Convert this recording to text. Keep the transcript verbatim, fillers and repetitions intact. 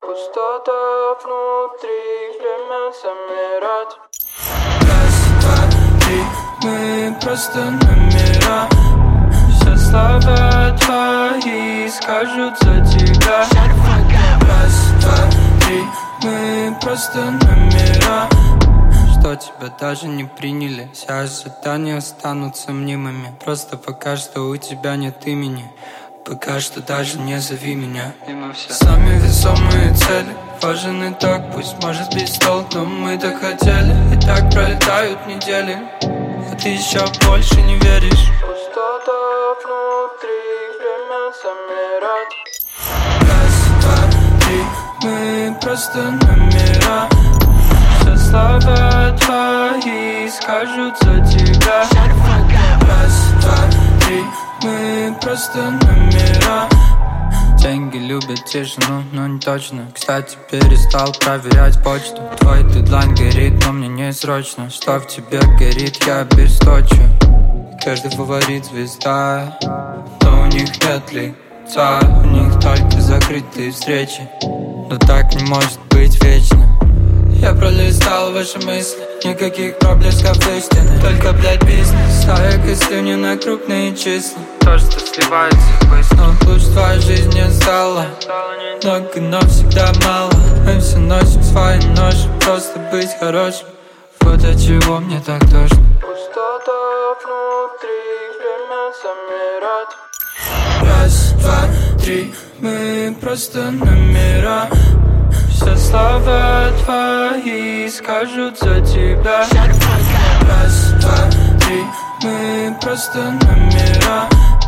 Пустота внутри, время замирать. Раз, два, три, мы просто номера. Все слова твои скажут за тебя. Раз, два, три, мы просто номера. Что тебя даже не приняли, все ожидания останутся мнимыми. Просто пока что у тебя нет имени, пока что даже не зови меня. Самые весомые цели, важен итог, пусть может быть стол, но мы так хотели. И так пролетают недели, а ты еще больше не веришь. Пустота внутри, время замирать. Раз, два, три, мы просто номера. Все слова твои скажут за тебя. Раз, два, три, мы просто номера. Деньги любят тишину, но не точно. Кстати, перестал проверять почту. Твой дедлайн горит, но мне не срочно. Что в тебе горит, я обесточу. Каждый фаворит звезда, но у них нет лица. У них только закрытые встречи, но так не может быть вечно. Я пролистал ваши мысли, никаких проблесков истины, только, блядь, бизнес. Стая костюни на крупные числа, то, что сливается быстро. Но лучше твоя жизнь не стала, много, но всегда мало. Мы все носим свои ножи, просто быть хорошим. Вот от чего мне так тошно. Пустота внутри, время замирать. Раз, два, три, мы просто номера. Все слова твои скажут за тебя. Раз, два, три, мы просто номера.